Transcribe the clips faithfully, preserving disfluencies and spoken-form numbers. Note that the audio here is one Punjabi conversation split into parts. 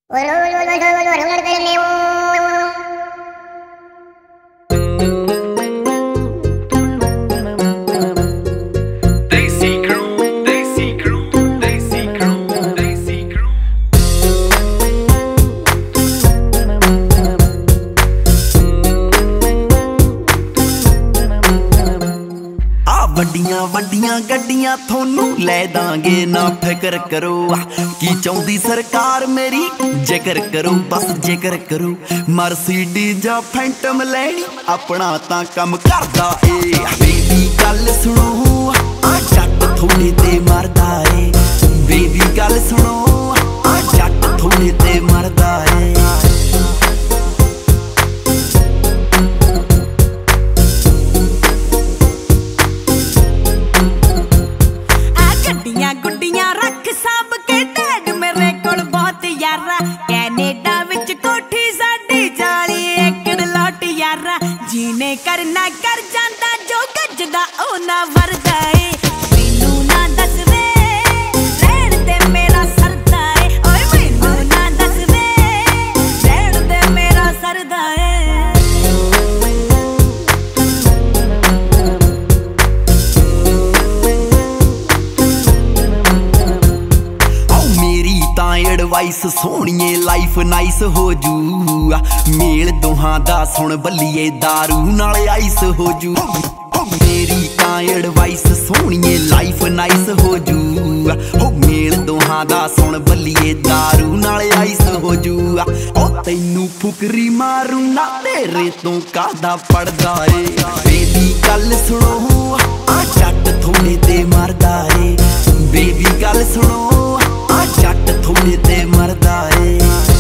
ਵੱਡੀਆਂ ਵੱਡੀਆਂ ਗੱਡੀਆਂ ਥੋਨੂੰ ਲੈ ਦਾਂਗੇ ਨਾ ਫਿਕਰ ਕਰੋ ਕੀ ਚਾਹੁੰਦੀ ਸਰਕਾਰ ਮੇਰੀ ਜ਼ਿਕਰ ਕਰੋ ਬਸ ਜ਼ਿਕਰ ਕਰੋ ਮਰਸੀਡੀਜ਼ ਜਾਂ ਫੈਂਟਮ ਲੈਣੀ ਆਪਣਾ ਤਾਂ ਕੰਮ ਕਰਦਾ ਏ ਬੇਬੀ ਗੱਲ ਸੁਣੋ ਆ ਜੱਟ ਥੋੜੇ ਤੇ ਮਰਦਾ ਏ ਬੇਬੀ ਗੱਲ ਸੁਣੋ ਆ ਜੱਟ ਥੋੜੇ ਤੇ ਮਰਦਾ ਏ ਗੁੱਡੀਆਂ ਰੱਖ ਸਾਂਭ ਕੇ ਡੈਡ ਮੇਰੇ ਕੋਲ ਬਹੁਤ ਯਾਰਾ ਕੈਨੇਡਾ ਵਿੱਚ ਕੋਠੀ ਸਾਡੀ ਚਾਲੀ ਏਕੜ ਲੋਟ ਯਾਰਾ ਜੀਨੇ ਕਰਨਾ ਕਰ ਜਾਂਦਾ ਜੋ ਗੱਜਦਾ ਉਹ ਨਾ ਵਰਦਾ ਏ ਮੈਨੂੰ ਨਾ ਦੱਸ ਵੇ ਰਹਿਣ ਤੇ ਮੇਰਾ ਸਰਦਾ ਏ ਓਏ ਮੈਨੂੰ ਨਾ ਦੱਸ ਵੇ ਰਹਿਣ ਤੇ ਮੇਰਾ ਸਰਦਾ ਏ ਐਡਵਾਈਸ ਸੋਹਣੀਏ ਲਾਈਫ ਨਾਈਸ ਹੋ ਜੂ ਮੇਲ ਦੋਹਾਂ ਦਾ ਸੁਣ ਬੱਲੀਏ ਦਾਰੂ ਨਾਲ ਆਈਸ ਹੋ ਜੂ ਮੇਰੀ ਤਾਂ ਐਡਵਾਈਸ ਸੋਹਣੀਏ ਲਾਈਫ ਨਾਈਸ ਹੋ ਜੂ ਹੋ ਮੇਲ ਦੋਹਾਂ ਦਾ ਸੁਣ ਬੱਲੀਏ ਦਾਰੂ ਨਾਲ ਆਈਸ ਹੋ ਜੂ ਉਹ ਤੈਨੂੰ ਫੁਕਰੀ ਮਾਰੂ ਨਾ ਤੇਰੇ ਤੋਂ ਕਾਹਦਾ ਪੜਦਾ ਏ ਬੇਬੀ ਗੱਲ ਸੁਣੋ ਆ ਜੱਟ ਥੋੜੇ ਤੇ ਮਰਦਾ ਏ ਬੇਬੀ ਗੱਲ ਸੁਣੋ ਆ ਜੱਟ ਥੋੜੇ ਤੇ ਮਰਦਾ ਏ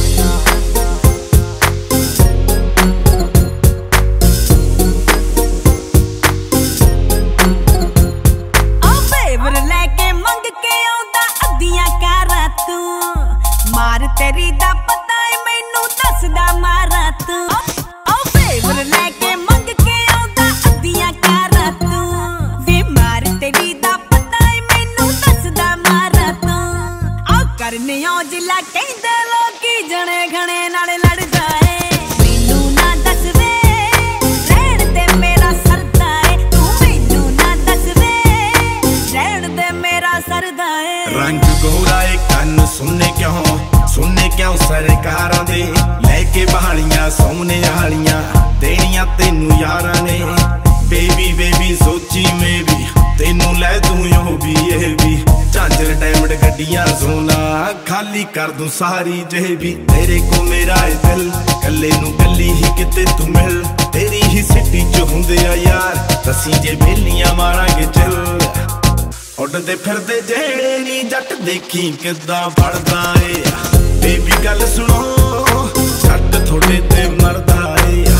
ਉਹ ਫੇਵਰ ਲੈ ਕੇ ਮੰਗ ਕੇ ਆਉਂਦਾ ਅੱਧੀਆਂ ਕਾਰਾਂ ਤੂੰ ਮਾਰ ਤੇਰੀ ਦਾ ਪਤਾ ਏ ਮੈਨੂੰ ਦੱਸਦਾ ਮਾਰਾ ਤੂੰ ਉਹ ਫੇਵਰ ਲੈ ਕੇ ਮੰਗ ਕੇ ਆਉਂਦਾ ਅੱਧੀਆਂ ਕਾਰਾਂ ਤੂੰ ਵੇ ਮਾਰ ਤੇਰੀ ਦਾ ਪਤਾ ਏ ਮੈਨੂੰ ਦੱਸਦਾ ਮਾਰਾ ਤੂੰ ਕਰਨੇ ਔਜਲਾ ਕਹਿੰਦੇ ਲੋਕੀ ਜਣੇ ਖਣੇ ਨਾਲ ਲੜਦਾ ਏ ਮੈਨੂੰ ਨਾ ਦੱਸ ਵੇ ਰਹਿਣ ਤੇ ਮੇਰਾ ਸਰਦਾ ਏ ਤੂੰ ਮੈਨੂੰ ਨਾ ਦੱਸ ਵੇ ਰਹਿਣ ਤੇ ਮੇਰਾ ਸਰਦਾ ਏ ਰੰਗ ਗੋਰਾ ਏ ਕੰਨ ਸੁਣਨੇ ਕਿਉਂ ਸੁਣਨੇ ਕਿਉਂ ਸਰਕਾਰਾਂ ਦੇ ਲੈ ਕੇ ਬਹਾਲੀਆਂ ਸੋਹਣੇ ਵਾਲੀਆਂ ਦੇਣੀਆਂ ਤੈਨੂੰ ਯਾਰਾਂ ਨੇ ਬੇਬੀ ਬੇਬੀ ਸੋਚੀ ਮੈਂ ਵੀ ਤੈਨੂੰ ਲੈ ਦੂੰ ਉਹ ਵੀ ਇਹ ਵੀ ਝਾਂਜਰ ਡਾਇਮੰਡ ਗੱਡੀਆਂ ਸੋਨਾ ਖਾਲੀ ਕਰ ਦੂੰ ਸਾਰੀ ਜੇਬੀ ਤੇਰੇ ਕੋ ਮੇਰਾ ਏ ਦਿਲ ਕੱਲੇ ਨੂੰ ਕੱਲੀ ਹੀ ਕਿਤੇ ਤੂੰ ਮਿਲ ਤੇਰੀ ਹੀ ਸਿੱਟੀ ਚ ਹੁੰਦੇ ਆ ਯਾਰ ਅਸੀਂ ਜੇ ਬੇਲੀਆਂ ਮਾਰਾਂਗੇ ਚੱਲ ਉੱਡਦੇ ਫਿਰਦੇ ਜਿਹੜੇ ਨੀ ਜੱਟ ਦੇਖੀ ਕਿੱਦਾਂ ਫੜਦਾ ਏ ਬੇਬੀ ਗੱਲ ਸੁਣੋ ਜੱਟ ਥੋੜੇ ਤੇ ਮਰਦਾ ਏ